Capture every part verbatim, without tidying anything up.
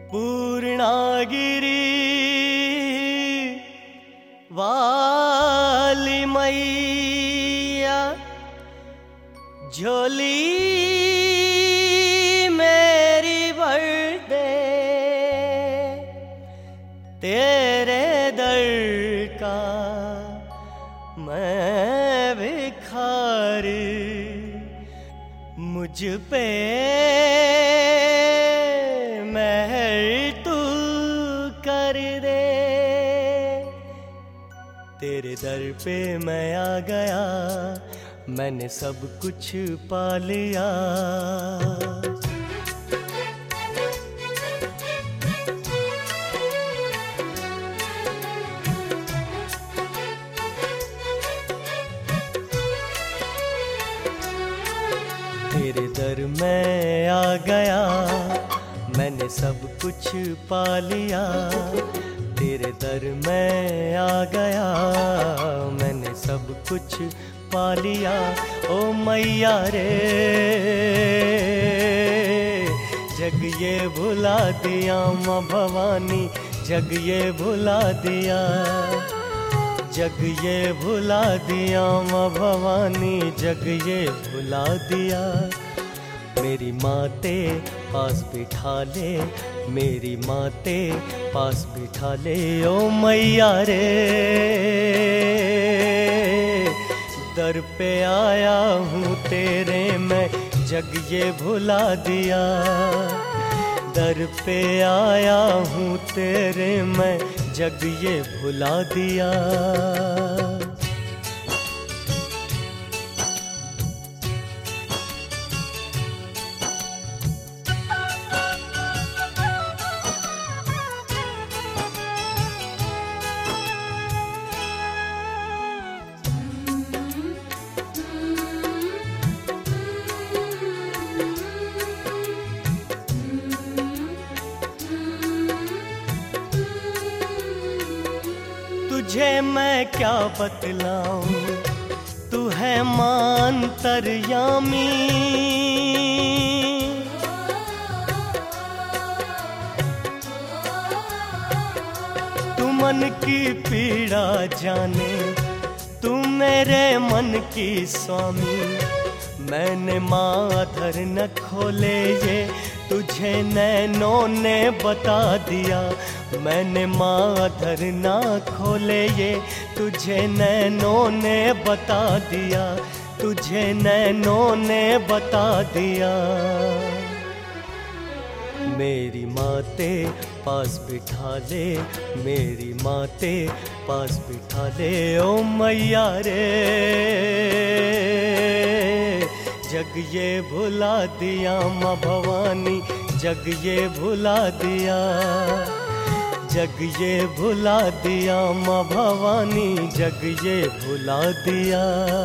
पूर्णागिरी वाली मैया झोली मेरी भर दे, तेरे दर का मैं भिखारी, मुझ पे मेहर तू कर दे। तेरे दर पे मैं आ गया, मैंने सब कुछ पा लिया। तेरे दर में आ गया, मैंने सब कुछ पा लिया। तेरे दर में आ गया, मैंने सब कुछ पा लिया। ओ मैया रे, जग ये भुला दिया माँ भवानी, जग ये भुला दिया, जग ये भुला दिया माँ भवानी, जग ये भुला दिया। मेरी माते पास बिठा ले, मेरी माते पास बिठा ले। ओ मैया रे, दर पे आया हूँ तेरे मैं, जग ये भुला दिया। दर पे आया हूँ तेरे मैं, जग ये भुला दिया। तुझे मैं क्या बतलाऊं, तू है मां अंतर्यामी। तू मन की पीड़ा जाने, तू मेरे मन की स्वामी। मैंने माधर न खोले ये, तुझे नैनों ने बता दिया। मैंने माधर ना खोले ये, तुझे नैनों ने बता दिया, तुझे नैनों ने बता दिया। मेरी माते पास बिठा ले, मेरी माते पास बिठा ले। ओ मैया रे, जग ये भुला दिया माँ भवानी, जग ये भुला दिया, जग ये भुला दिया माँ भवानी, जग ये भुला दिया।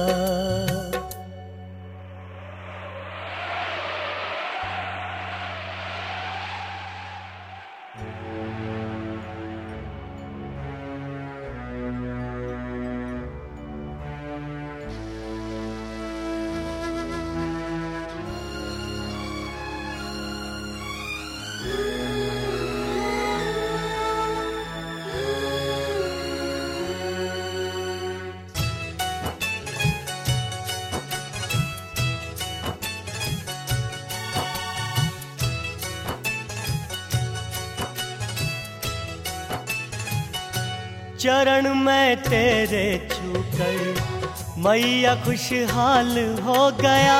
चरण में तेरे छूकर मैया खुशहाल हो गया।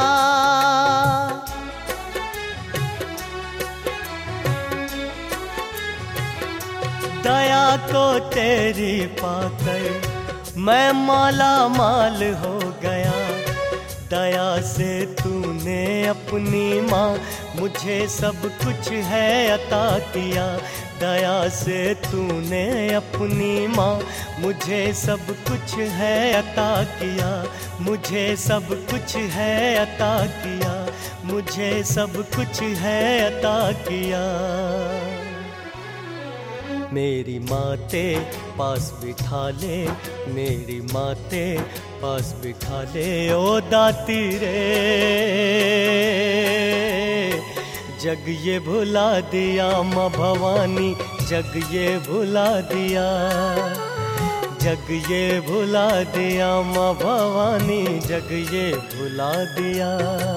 दया को तेरी पाकर मैं माला माल हो गया। दया से तूने अपनी माँ मुझे सब कुछ है अता किया। दया से तूने अपनी माँ मुझे सब कुछ है अता किया। मुझे सब कुछ है अता किया। मुझे सब कुछ है अता किया। मेरी माते पास बिठा ले, मेरी माते पास बिठा ले। ओ दाती रे, जग ये भुला दिया माँ भवानी, जग ये भुला दिया, जग ये भुला दिया माँ भवानी, जग ये भुला दिया।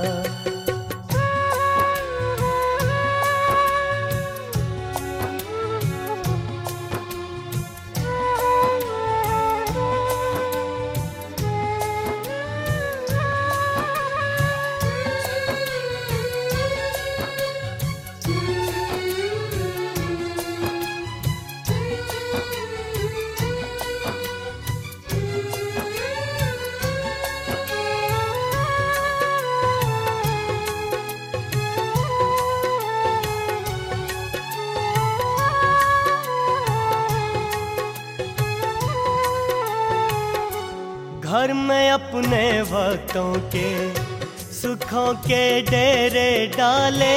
घर में अपने भक्तों के सुखों के डेरे डाले,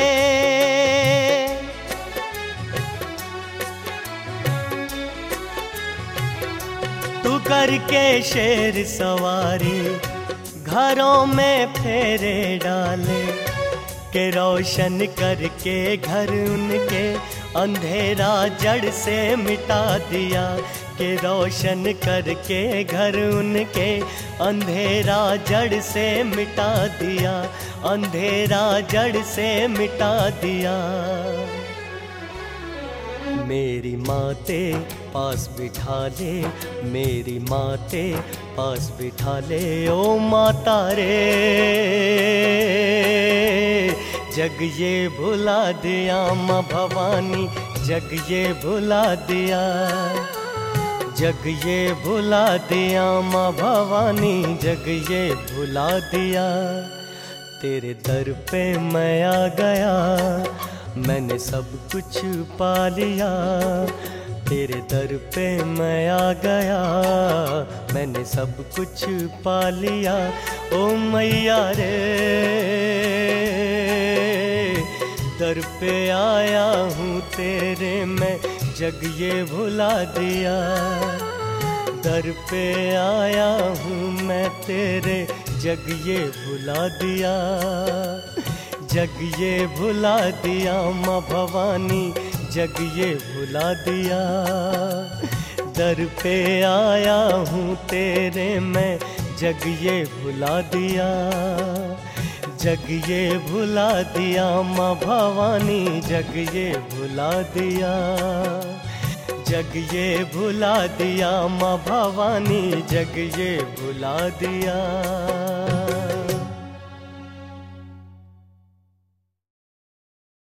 तू करके शेर सवारी घरों में फेरे डाले, के रोशन करके घर उनके अंधेरा जड़ से मिटा दिया, के रोशन करके घर उनके अंधेरा जड़ से मिटा दिया, अंधेरा जड़ से मिटा दिया। मेरी माते पास बिठा ले, मेरी माते पास बिठा ले, ओ माता रे जग ये भुला दिया माँ भवानी, जग ये भुला दिया, जग ये भुला दिया माँ भवानी, जग ये भुला दिया। तेरे दर पे मैं आ गया, मैंने सब कुछ पा लिया, तेरे दर पे मैं आ गया, मैंने सब कुछ पा लिया। ओ मैया रे दर पे आया हूँ तेरे मैं, जग ये भुला दिया, दर पे आया हूँ मैं तेरे, जग ये भुला दिया, जग ये भुला दिया माँ भवानी, जग ये भुला दिया। दर पे आया हूँ तेरे मैं, जग ये भुला दिया, जग ये भुला दिया माँ भवानी, जग ये भुला दिया, जग ये भुला दिया माँ भवानी, जग ये भुला दिया।